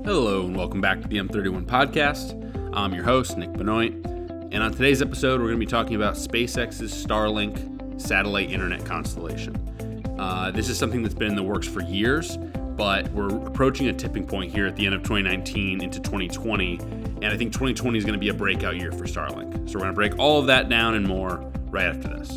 Hello and welcome back to the M31 podcast. I'm your host, Nick Benoit, and on today's episode, we're going to be talking about SpaceX's Starlink satellite internet constellation. This is something that's been in the works for years, but we're approaching a tipping point here at the end of 2019 into 2020, and I think 2020 is going to be a breakout year for Starlink. So we're going to break all of that down and more right after this.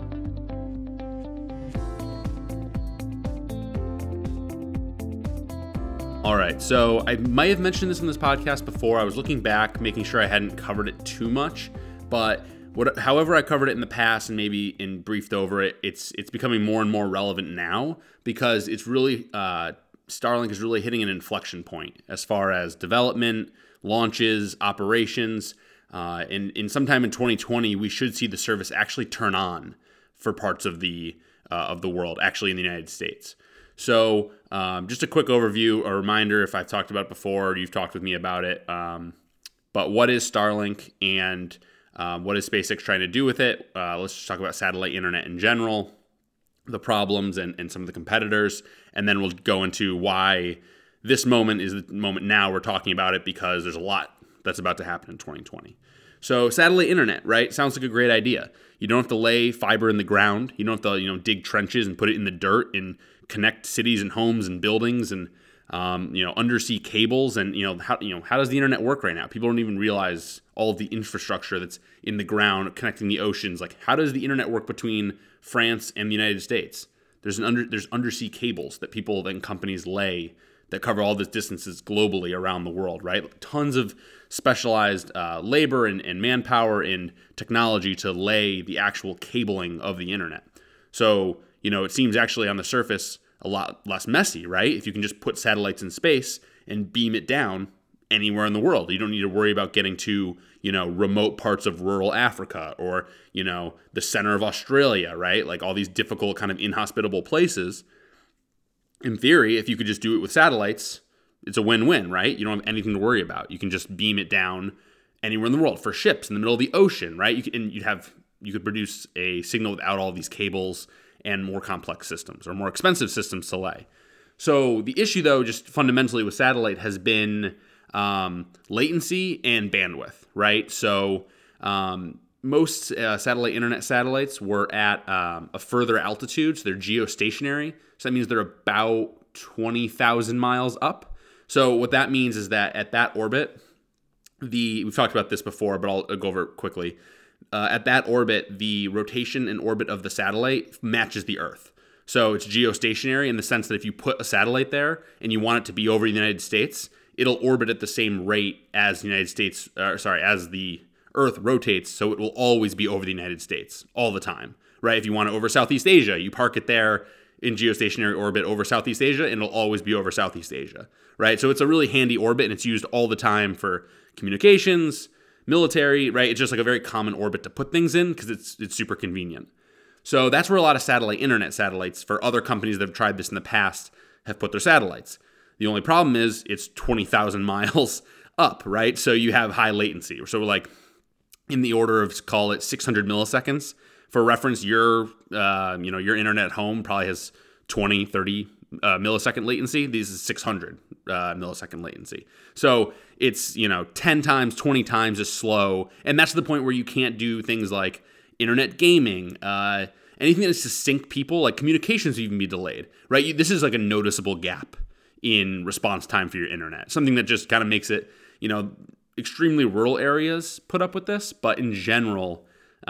All right, so I might have mentioned this in this podcast before. I was looking back, making sure I hadn't covered it too much, but however I covered it in the past and maybe briefed over it, it's becoming more and more relevant now because it's really Starlink is really hitting an inflection point as far as development, launches, operations, and in sometime in 2020 we should see the service actually turn on for parts of the world, actually in the United States. So just a quick overview, a reminder if I've talked about it before or you've talked with me about it. But what is Starlink and what is SpaceX trying to do with it? Let's just talk about satellite internet in general, the problems and some of the competitors. And then we'll go into why this moment is the moment now we're talking about it, because there's a lot that's about to happen in 2020. So satellite internet, right? Sounds like a great idea. You don't have to lay fiber in the ground. You don't have to, dig trenches and put it in the dirt and connect cities and homes and buildings and undersea cables and how does the internet work right now? People don't even realize all of the infrastructure that's in the ground connecting the oceans. Like, how does the internet work between France and the United States? There's undersea cables that people and companies lay that cover all these distances globally around the world, right? Tons of specialized labor and manpower and technology to lay the actual cabling of the internet. So, it seems actually on the surface a lot less messy, right? If you can just put satellites in space and beam it down anywhere in the world. You don't need to worry about getting to, remote parts of rural Africa or, the center of Australia, right? Like all these difficult kind of inhospitable places. In theory, if you could just do it with satellites, it's a win-win, right? You don't have anything to worry about. You can just beam it down anywhere in the world for ships in the middle of the ocean, right? You could produce a signal without all these cables and more complex systems or more expensive systems to lay. So the issue, though, just fundamentally with satellite has been latency and bandwidth, right? So most satellite internet satellites were at a further altitude, so they're geostationary. So that means they're about 20,000 miles up. So what that means is that at that orbit, we've talked about this before, but I'll go over it quickly. At that orbit, the rotation and orbit of the satellite matches the Earth. So it's geostationary in the sense that if you put a satellite there and you want it to be over the United States, it'll orbit at the same rate as as the Earth rotates, so it will always be over the United States all the time, right? If you want it over Southeast Asia, you park it there in geostationary orbit over Southeast Asia, and it'll always be over Southeast Asia, right? So it's a really handy orbit, and it's used all the time for communications, military, right? It's just like a very common orbit to put things in because it's super convenient. So that's where a lot of satellite internet satellites for other companies that have tried this in the past have put their satellites. The only problem is it's 20,000 miles up, right? So you have high latency. So we're like in the order of, call it 600 milliseconds. For reference, your internet at home probably has 20, 30 millisecond latency. This is 600 millisecond latency. So it's, 10 times, 20 times as slow. And that's the point where you can't do things like internet gaming, anything that's to sync people, like communications even be delayed, right? This is like a noticeable gap in response time for your internet. Something that just kind of makes it, extremely rural areas put up with this. But in general,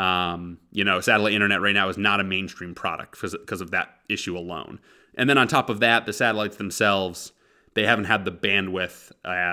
satellite internet right now is not a mainstream product because of that issue alone. And then on top of that, the satellites themselves, they haven't had the bandwidth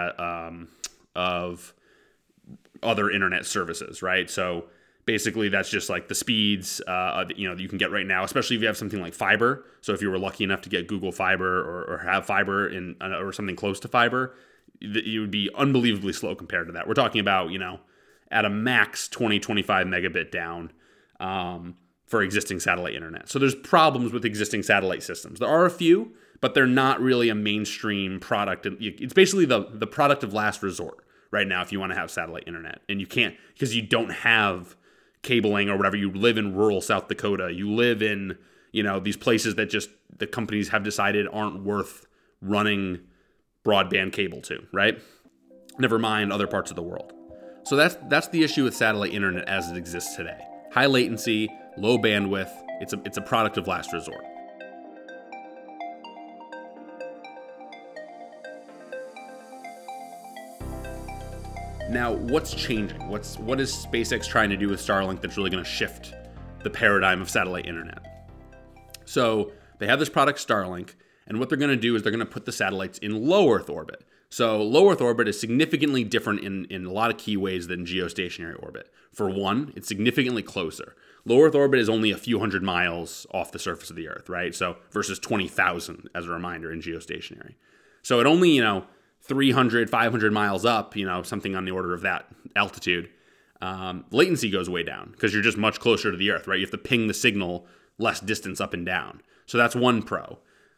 of other internet services, right? So basically that's just like the speeds you can get right now, especially if you have something like fiber. So if you were lucky enough to get Google Fiber or have fiber or something close to fiber, you would be unbelievably slow compared to that. We're talking about, at a max 20, 25 megabit down for existing satellite internet. So there's problems with existing satellite systems. There are a few, but they're not really a mainstream product. It's basically the product of last resort right now if you want to have satellite internet. And you can't, because you don't have cabling or whatever. You live in rural South Dakota. You live in, these places that just the companies have decided aren't worth running broadband cable to, right? Never mind other parts of the world. So that's the issue with satellite internet as it exists today. High latency, low bandwidth. It's a product of last resort. Now, what's changing? What is SpaceX trying to do with Starlink that's really going to shift the paradigm of satellite internet? So they have this product Starlink, and what they're going to do is they're going to put the satellites in low Earth orbit. So low Earth orbit is significantly different in a lot of key ways than geostationary orbit. For one, it's significantly closer. Low Earth orbit is only a few hundred miles off the surface of the Earth, right? So versus 20,000 as a reminder in geostationary. So it only, 300, 500 miles up, something on the order of that altitude, latency goes way down because you're just much closer to the Earth, right? You have to ping the signal less distance up and down. So that's one pro.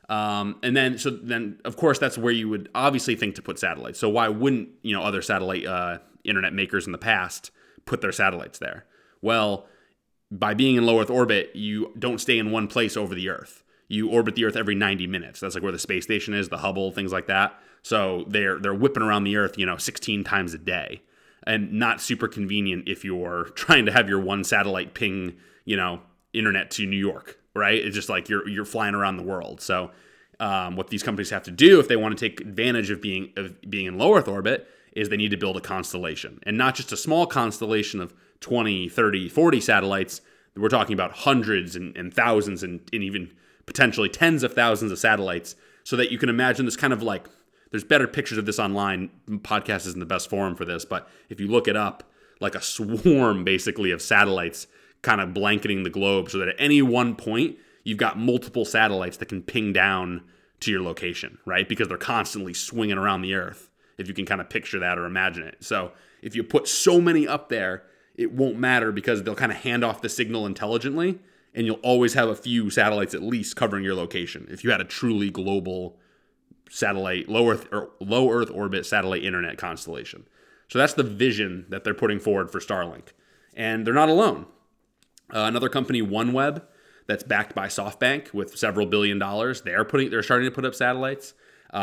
And then, of course, that's where you would obviously think to put satellites. So why wouldn't, other satellite internet makers in the past put their satellites there? Well, by being in low Earth orbit, you don't stay in one place over the Earth. You orbit the Earth every 90 minutes. That's like where the space station is, the Hubble, things like that. So they're whipping around the Earth, 16 times a day, and not super convenient if you're trying to have your one satellite ping, internet to New York, right? It's just like you're flying around the world. So what these companies have to do if they want to take advantage of being in low Earth orbit is they need to build a constellation, and not just a small constellation of 20, 30, 40 satellites. We're talking about hundreds and thousands and even potentially tens of thousands of satellites, so that you can imagine this kind of like, there's better pictures of this online. Podcast isn't the best forum for this, but if you look it up, like a swarm basically of satellites kind of blanketing the globe, so that at any one point, you've got multiple satellites that can ping down to your location, right? Because they're constantly swinging around the Earth, if you can kind of picture that or imagine it. So if you put so many up there, it won't matter because they'll kind of hand off the signal intelligently, and you'll always have a few satellites at least covering your location if you had a truly global satellite, low Earth orbit satellite internet constellation. So that's the vision that they're putting forward for Starlink. And they're not alone. Another company, OneWeb, that's backed by SoftBank with several $1 billion. They're starting to put up satellites.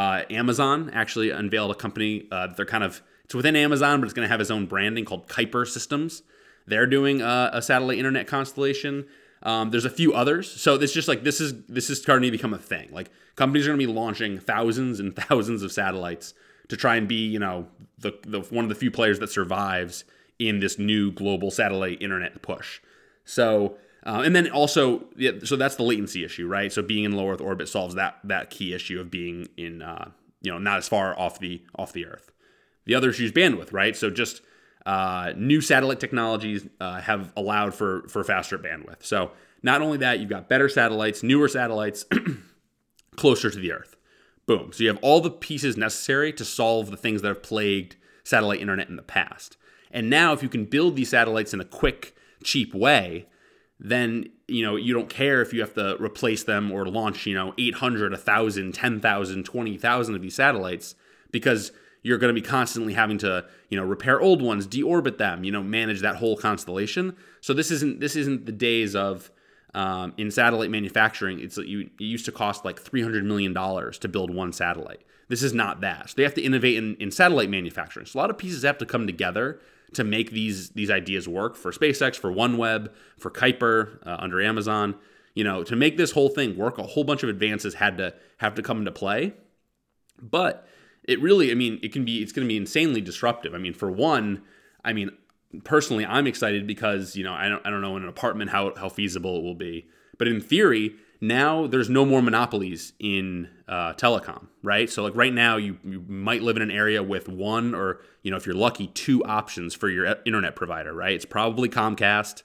Amazon actually unveiled a company it's within Amazon, but it's going to have its own branding called Kuiper Systems. They're doing a satellite internet constellation. There's a few others. So it's just like this is starting to become a thing. Like companies are going to be launching thousands and thousands of satellites to try and be, the one of the few players that survives in this new global satellite internet push. So and then also, so that's the latency issue, right? So being in low Earth orbit solves that key issue of being in not as far off the Earth. The other issue is bandwidth, right? So just new satellite technologies have allowed for faster bandwidth. So not only that, you've got better satellites, newer satellites, closer to the Earth. Boom. So you have all the pieces necessary to solve the things that have plagued satellite internet in the past. And now if you can build these satellites in a quick, cheap way, then you don't care if you have to replace them or launch 800, 1,000, 10,000, 20,000 of these satellites, because you're going to be constantly having to, repair old ones, deorbit them, manage that whole constellation. So this isn't the days of in satellite manufacturing. It used to cost like $300 million to build one satellite. This is not that. So they have to innovate in satellite manufacturing. So a lot of pieces have to come together to make these ideas work for SpaceX, for OneWeb, for Kuiper under Amazon. To make this whole thing work, a whole bunch of advances have to come into play. But it really, it's going to be insanely disruptive. For one, personally, I'm excited because, I don't know in an apartment how feasible it will be. But in theory, now there's no more monopolies in telecom, right? So like right now, you might live in an area with one or, if you're lucky, two options for your internet provider, right? It's probably Comcast,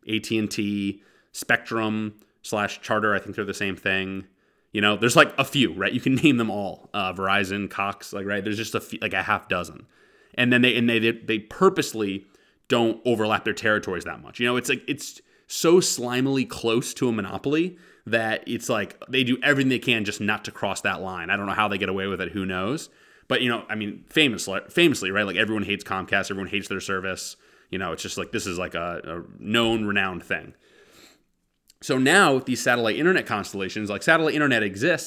AT&T, Spectrum / Charter. I think they're the same thing. There's like a few, right? You can name them all. Verizon, Cox, right? There's just a half dozen. And then they purposely don't overlap their territories that much. It's so slimily close to a monopoly that it's like they do everything they can just not to cross that line. I don't know how they get away with it. Who knows? But, famously, right? Like everyone hates Comcast. Everyone hates their service. It's just like this is like a known, renowned thing. So now with these satellite internet constellations, like satellite internet exists,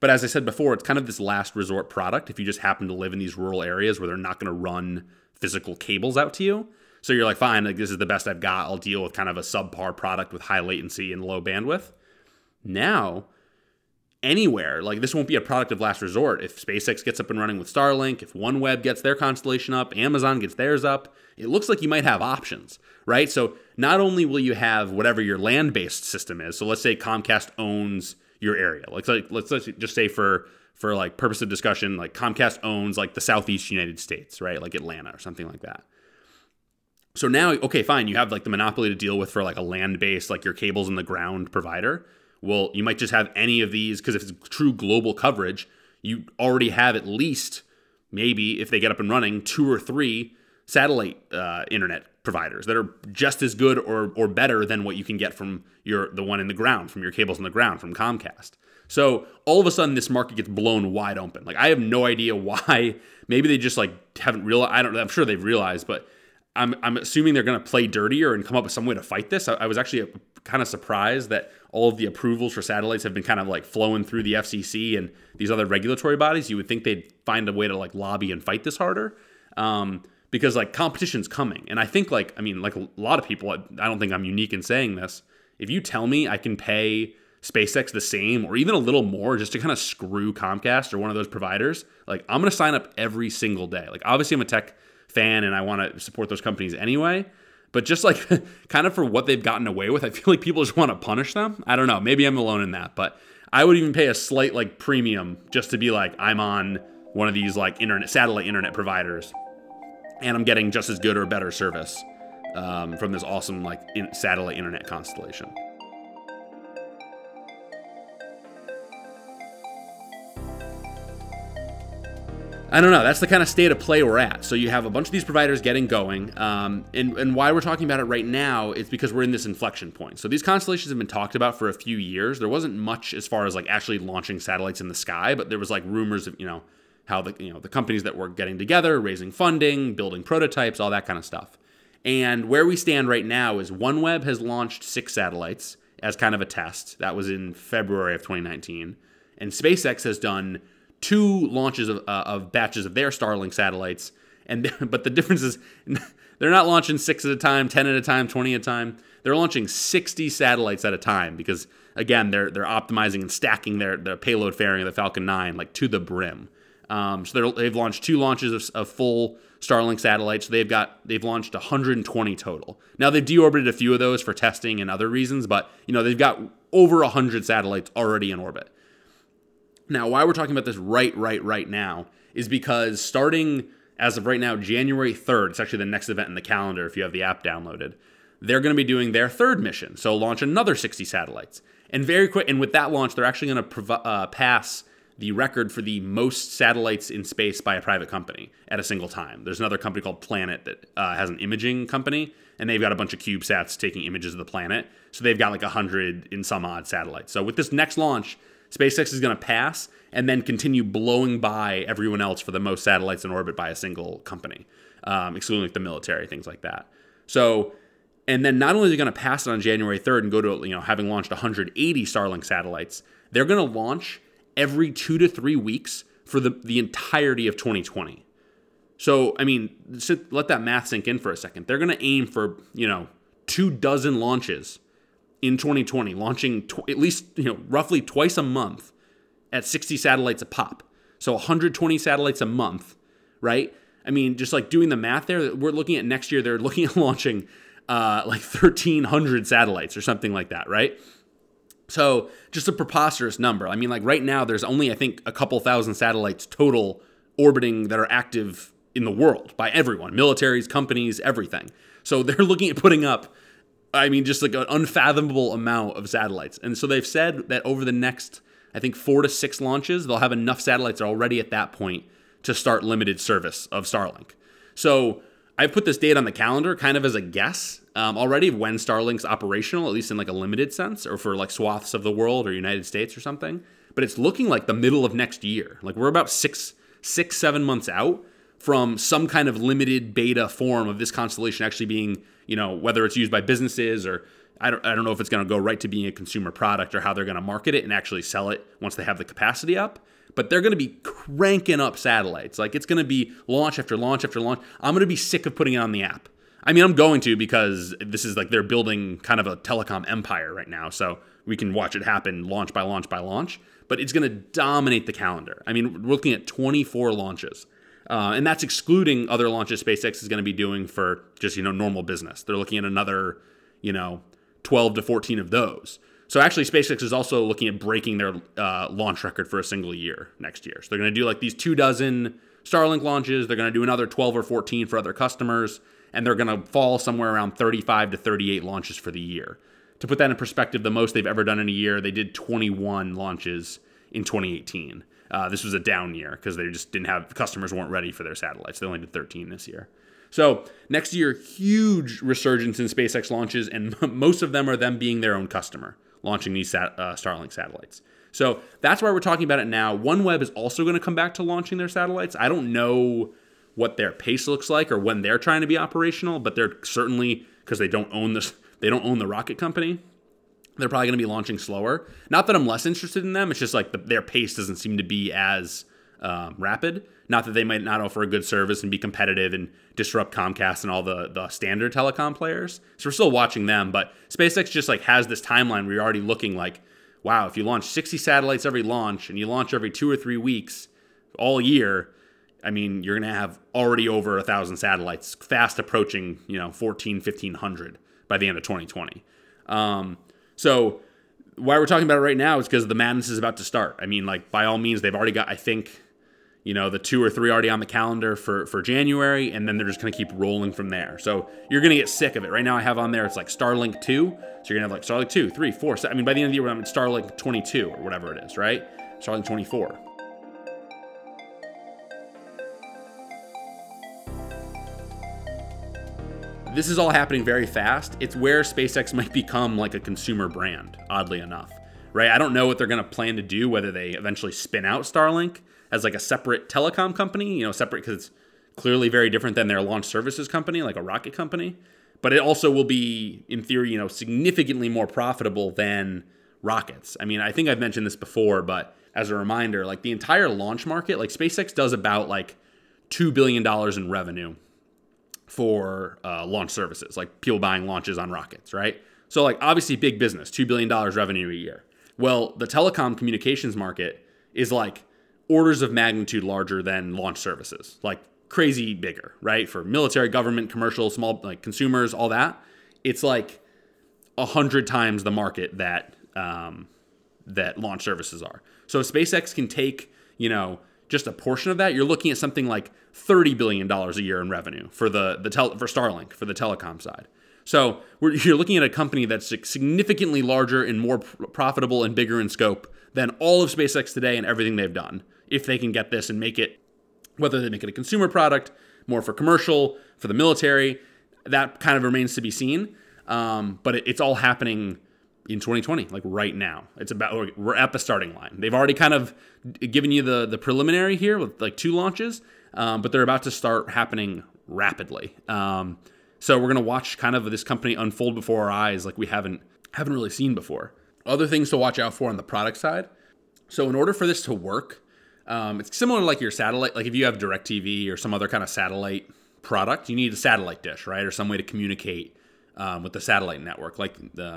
But as I said before, it's kind of this last resort product if you just happen to live in these rural areas where they're not going to run physical cables out to you. So you're like, fine, like this is the best I've got. I'll deal with kind of a subpar product with high latency and low bandwidth. Now, anywhere, like this won't be a product of last resort. If SpaceX gets up and running with Starlink, if OneWeb gets their constellation up, Amazon gets theirs up, it looks like you might have options, right? So not only will you have whatever your land-based system is, so let's say Comcast owns your area. Let's just say for like purpose of discussion, like Comcast owns like the Southeast United States, right? Like Atlanta or something like that. So now, okay, fine, you have like the monopoly to deal with for like a land-based, like your cables in the ground provider. Well, you might just have any of these because if it's true global coverage, you already have at least, maybe if they get up and running, 2 or 3 satellite internet providers that are just as good or better than what you can get from the one in the ground, from your cables in the ground, from Comcast. So all of a sudden, this market gets blown wide open. Like I have no idea why. Maybe they just like haven't realized. I'm sure they've realized, but I'm assuming they're going to play dirtier and come up with some way to fight this. I was actually kind of surprised that all of the approvals for satellites have been kind of like flowing through the FCC and these other regulatory bodies. You would think they'd find a way to like lobby and fight this harder because like competition's coming. And I think like a lot of people, I don't think I'm unique in saying this. If you tell me I can pay SpaceX the same or even a little more just to kind of screw Comcast or one of those providers, like I'm going to sign up every single day. Like obviously I'm a tech fan and I want to support those companies anyway, but just like kind of for what they've gotten away with, I feel like people just want to punish them. I don't know, maybe I'm alone in that, but I would even pay a slight like premium just to be like I'm on one of these like satellite internet providers and I'm getting just as good or better service from this awesome like satellite internet constellation. I don't know. That's the kind of state of play we're at. So you have a bunch of these providers getting going. And why we're talking about it right now is because we're in this inflection point. So these constellations have been talked about for a few years. There wasn't much as far as like actually launching satellites in the sky, but there was like rumors of, how the companies that were getting together, raising funding, building prototypes, all that kind of stuff. And where we stand right now is OneWeb has launched 6 satellites as kind of a test. That was in February of 2019. And SpaceX has done 2 launches of batches of their Starlink satellites, but the difference is they're not launching 6 at a time, 10 at a time, 20 at a time. They're launching 60 satellites at a time because again they're optimizing and stacking their payload fairing of the Falcon 9 like to the brim. So they've launched 2 launches of full Starlink satellites. So they've launched 120 total. Now they've deorbited a few of those for testing and other reasons, but they've got over 100 satellites already in orbit. Now, why we're talking about this right now is because starting as of right now, January 3rd, it's actually the next event in the calendar if you have the app downloaded, they're going to be doing their 3rd mission. So launch another 60 satellites. And very quick, and with that launch, they're actually going to pass the record for the most satellites in space by a private company at a single time. There's another company called Planet that has an imaging company, and they've got a bunch of CubeSats taking images of the planet. So they've got like 100 in some odd satellites. So with this next launch, SpaceX is going to pass and then continue blowing by everyone else for the most satellites in orbit by a single company, excluding like the military, things like that. So, and then not only are they going to pass it on January 3rd and go to, having launched 180 Starlink satellites, they're going to launch every 2 to 3 weeks for the entirety of 2020. So, let that math sink in for a second. They're going to aim for, 24 launches in 2020, launching at least, roughly twice a month at 60 satellites a pop. So 120 satellites a month, right? Just like doing the math there, we're looking at next year, they're looking at launching like 1,300 satellites or something like that, right? So just a preposterous number. Like right now, there's only, I think, a couple thousand satellites total orbiting that are active in the world by everyone, militaries, companies, everything. So they're looking at putting up just like an unfathomable amount of satellites. And so they've said that over the next, I think, 4 to 6 launches, they'll have enough satellites already at that point to start limited service of Starlink. So I've put this date on the calendar kind of as a guess already of when Starlink's operational, at least in like a limited sense, or for like swaths of the world or United States or something. But it's looking like the middle of next year. Like we're about 7 months out from some kind of limited beta form of this constellation actually being, whether it's used by businesses or I don't know if it's going to go right to being a consumer product or how they're going to market it and actually sell it once they have the capacity up. But they're going to be cranking up satellites. Like, it's going to be launch after launch after launch. I'm going to be sick of putting it on the app. I mean, I'm going to, because this is like they're building kind of a telecom empire right now. So we can watch it happen launch by launch by launch. But it's going to dominate the calendar. I mean, we're looking at 24 launches. And that's excluding other launches SpaceX is going to be doing for just, normal business. They're looking at another, 12 to 14 of those. So actually, SpaceX is also looking at breaking their launch record for a single year next year. So they're going to do like these 24 Starlink launches. They're going to do another 12 or 14 for other customers. And they're going to fall somewhere around 35 to 38 launches for the year. To put that in perspective, the most they've ever done in a year, they did 21 launches in 2018. This was a down year because they just didn't have, customers weren't ready for their satellites. They only did 13 this year. So next year, huge resurgence in SpaceX launches, and most of them are them being their own customer, launching these Starlink satellites. So that's why we're talking about it now. OneWeb is also going to come back to launching their satellites. I don't know what their pace looks like or when they're trying to be operational, but they're certainly, because they don't own the rocket company, they're probably going to be launching slower. Not that I'm less interested in them. It's just like their pace doesn't seem to be as rapid. Not that they might not offer a good service and be competitive and disrupt Comcast and all the standard telecom players. So we're still watching them. But SpaceX just like has this timeline where you're already looking like, wow, if you launch 60 satellites every launch and you launch every 2 or 3 weeks all year, I mean, you're going to have already over 1,000 satellites, fast approaching, 1,500 by the end of 2020. So why we're talking about it right now is because the madness is about to start. I mean, like, by all means, they've already got, I think, the 2 or 3 already on the calendar for January, and then they're just going to keep rolling from there. So you're going to get sick of it. Right now I have on there, it's like Starlink 2. So you're going to have like Starlink 2, 3, 4. I mean, by the end of the year, I'm at Starlink 22 or whatever it is, right? Starlink 24. This is all happening very fast. It's where SpaceX might become like a consumer brand, oddly enough, right? I don't know what they're going to plan to do, whether they eventually spin out Starlink as like a separate telecom company, separate, because it's clearly very different than their launch services company, like a rocket company. But it also will be, in theory, significantly more profitable than rockets. I mean, I think I've mentioned this before, but as a reminder, like the entire launch market, like SpaceX does about like $2 billion in revenue for launch services, like people buying launches on rockets, right? So like obviously big business, $2 billion revenue a year. Well, the telecom communications market is like orders of magnitude larger than launch services, like crazy bigger, right? For military, government, commercial, small, like consumers, all that. It's like 100 times the market that that launch services are. So if SpaceX can take, just a portion of that, you're looking at something like $30 billion a year in revenue for for Starlink, for the telecom side. So you're looking at a company that's significantly larger and more profitable and bigger in scope than all of SpaceX today and everything they've done. If they can get this and make it, whether they make it a consumer product, more for commercial, for the military, that kind of remains to be seen. But it's all happening in 2020, like right now. We're at the starting line. They've already kind of given you the preliminary here with like 2 launches, but they're about to start happening rapidly. So we're going to watch kind of this company unfold before our eyes like we haven't really seen before. Other things to watch out for on the product side. So in order for this to work, it's similar to like your satellite. Like if you have DirecTV or some other kind of satellite product, you need a satellite dish, right? Or some way to communicate with the satellite network. Like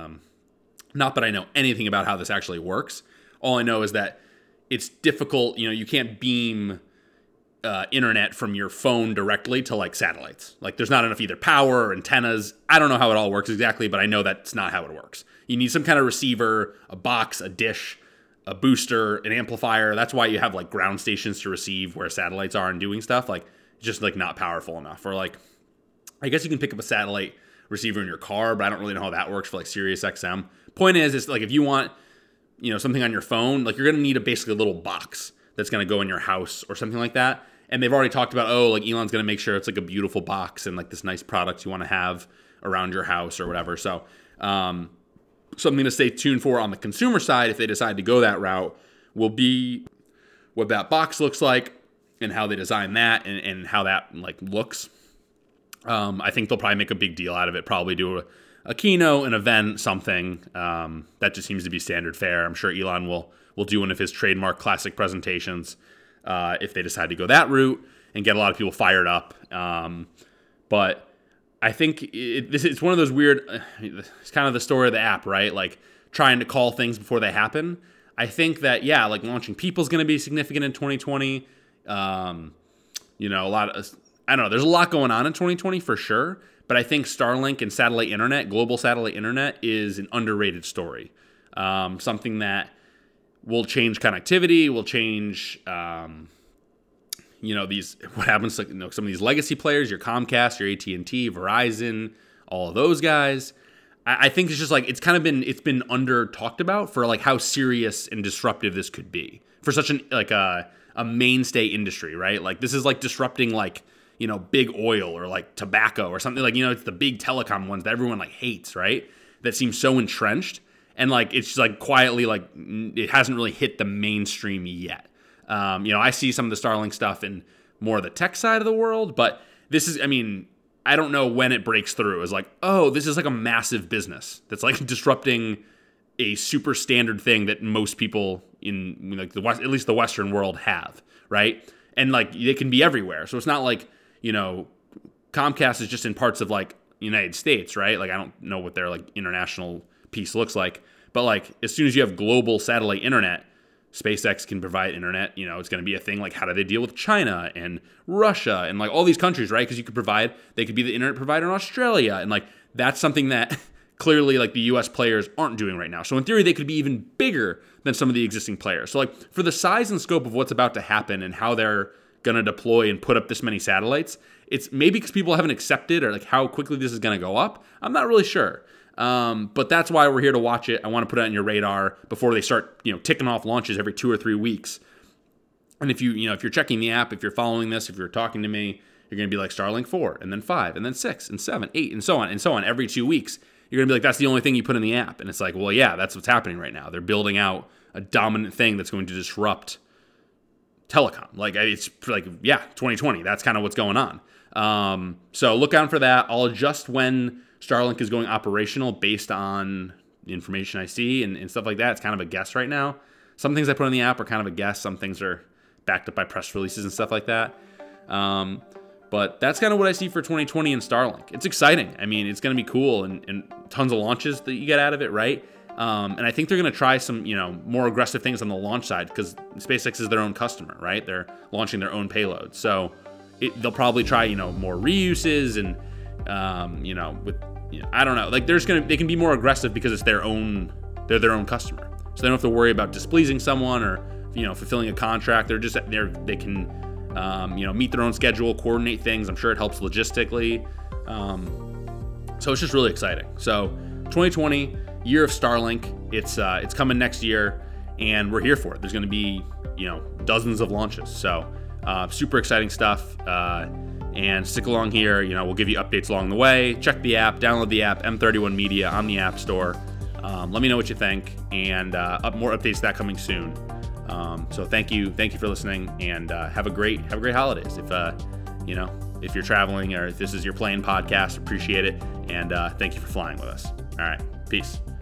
not that I know anything about how this actually works. All I know is that it's difficult. You can't beam internet from your phone directly to like satellites. Like there's not enough either power or antennas. I don't know how it all works exactly, but I know that's not how it works. You need some kind of receiver, a box, a dish, a booster, an amplifier. That's why you have like ground stations to receive where satellites are and doing stuff. Like just like not powerful enough. Or like, I guess you can pick up a satellite receiver in your car, but I don't really know how that works for like Sirius XM. Point is like if you want, something on your phone, like you're going to need basically a little box that's going to go in your house or something like that. And they've already talked about, like Elon's going to make sure it's like a beautiful box and like this nice product you want to have around your house or whatever. So something to stay tuned for on the consumer side, if they decide to go that route, will be what that box looks like and how they design that and how that like looks. I think they'll probably make a big deal out of it, probably do a keynote, an event, something. That just seems to be standard fare. I'm sure Elon will do one of his trademark classic presentations if they decide to go that route and get a lot of people fired up. But I think it's one of those weird, it's kind of the story of the app, right? Like trying to call things before they happen. I think that, yeah, like launching People is going to be significant in 2020. I don't know, there's a lot going on in 2020 for sure. But I think Starlink and satellite internet, global satellite internet, is an underrated story. Something that will change connectivity, will change, what happens to some of these legacy players, your Comcast, your AT&T, Verizon, all of those guys. I think it's just like it's been under talked about for like how serious and disruptive this could be for such a mainstay industry, right? Like this is like disrupting like, big oil or like tobacco or something like, it's the big telecom ones that everyone like hates, right? That seem so entrenched and like it's just like quietly like it hasn't really hit the mainstream yet. I see some of the Starlink stuff in more of the tech side of the world, but this is, I don't know when it breaks through as like, oh, this is like a massive business that's like disrupting a super standard thing that most people in like the West, at least the Western world have, right? And like they can be everywhere. So it's not like, Comcast is just in parts of like United States, right? Like I don't know what their like international piece looks like, but like as soon as you have global satellite internet, SpaceX can provide internet. It's going to be a thing like how do they deal with China and Russia and like all these countries, right? Because they could be the internet provider in Australia. And like that's something that clearly like the US players aren't doing right now. So in theory, they could be even bigger than some of the existing players. So like for the size and scope of what's about to happen and how they're going to deploy and put up this many satellites, it's maybe because people haven't accepted or like how quickly this is going to go up. I'm not really sure. But that's why we're here to watch it. I want to put it on your radar before they start, ticking off launches every 2 or 3 weeks. And if if you're checking the app, if you're following this, if you're talking to me, you're going to be like Starlink 4 and then 5 and then 6 and 7, 8 and so on every 2 weeks. You're going to be like, that's the only thing you put in the app. And it's like, well, yeah, that's what's happening right now. They're building out a dominant thing that's going to disrupt telecom. Like it's like, yeah, 2020, that's kind of what's going on. So look out for that. I'll adjust when Starlink is going operational based on the information I see and stuff like that. It's kind of a guess right now. Some things I put in the app are kind of a guess. Some things are backed up by press releases and stuff like that. But that's kind of what I see for 2020 and Starlink. It's exciting. It's going to be cool and tons of launches that you get out of it, right? And I think they're going to try some, more aggressive ththings on the launch side because SpaceX is their own customer, right? They're launching their own payload. So they'll probably try, more reuses and, I don't know. Like they can be more aggressive because they're their own customer. So they don't have to worry about displeasing someone or, fulfilling a contract. They can, meet their own schedule, coordinate things. I'm sure it helps logistically. So it's just really exciting. So 2020, year of Starlink. It's coming next year and we're here for it. There's going to be, dozens of launches. So super exciting stuff. And stick along here. We'll give you updates along the way. Check the app, download the app, M31 Media on the App Store. Let me know what you think, and more updates that coming soon. So thank you for listening, and have a great holidays. If you're traveling or if this is your plane podcast, appreciate it, and thank you for flying with us. All right, peace.